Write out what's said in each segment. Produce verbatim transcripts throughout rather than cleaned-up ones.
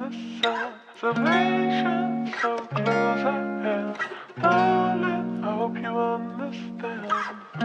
the separation, so close I am. Darling, I hope you understand.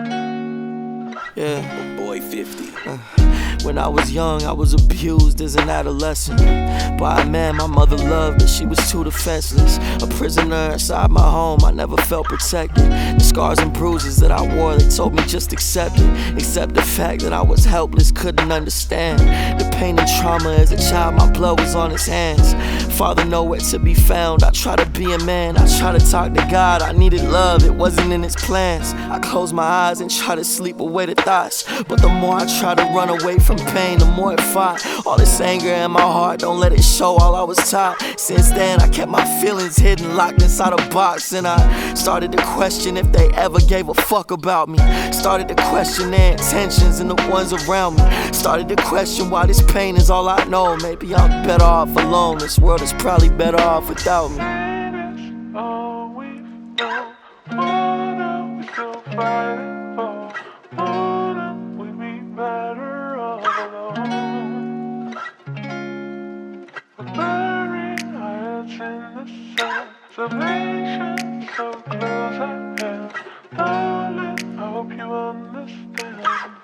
Yeah, boy fifty. Uh, when I was young, I was abused as an adolescent by a man my mother loved, but she was too defenseless. A prisoner inside my home, I never felt protected. The scars and bruises that I wore, they told me just accept it. Accept the fact that I was helpless, couldn't understand the pain and trauma as a child. My blood was on his hands. Father nowhere to be found. I tried to be a man, I tried to talk to God. I needed love, it wasn't in his plans. I closed my eyes and tried to sleep away the thoughts, but the more I try to run away from pain, the more it fought. All this anger in my heart, don't let it show all I was taught. Since then I kept my feelings hidden, locked inside a box. And I started to question if they ever gave a fuck about me. Started to question their intentions and the ones around me. Started to question why this pain is all I know. Maybe I'm better off alone, this world is probably better off without me. Pain is all we know. What are we still fighting for? Wouldn't we be better off alone? We're burying our heads in the sand. Separation, so close I am. Darling, I hope you understand.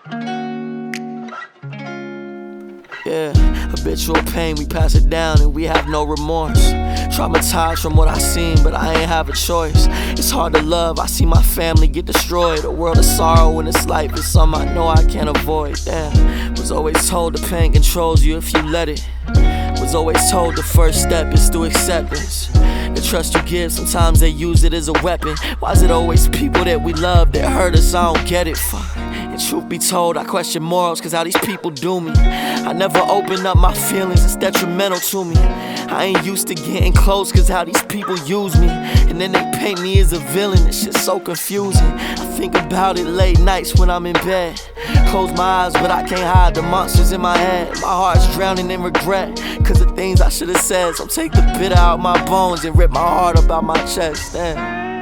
Yeah, habitual pain, we pass it down and we have no remorse. Traumatized from what I seen, but I ain't have a choice. It's hard to love, I see my family get destroyed. A world of sorrow in this life is something I know I can't avoid. Damn, was always told the pain controls you if you let it. Was always told the first step is through acceptance. The trust you give, sometimes they use it as a weapon. Why is it always people that we love that hurt us? I don't get it, fuck. And truth be told, I question morals, cause how these people do me. I never open up my feelings, it's detrimental to me. I ain't used to getting close, cause how these people use me. And then they paint me as a villain, it's just so confusing. I think about it late nights when I'm in bed. Close my eyes, but I can't hide the monsters in my head. My heart's drowning in regret, cause of things I should've said. So take the bitter out my bones and rip my heart up out my chest. Damn.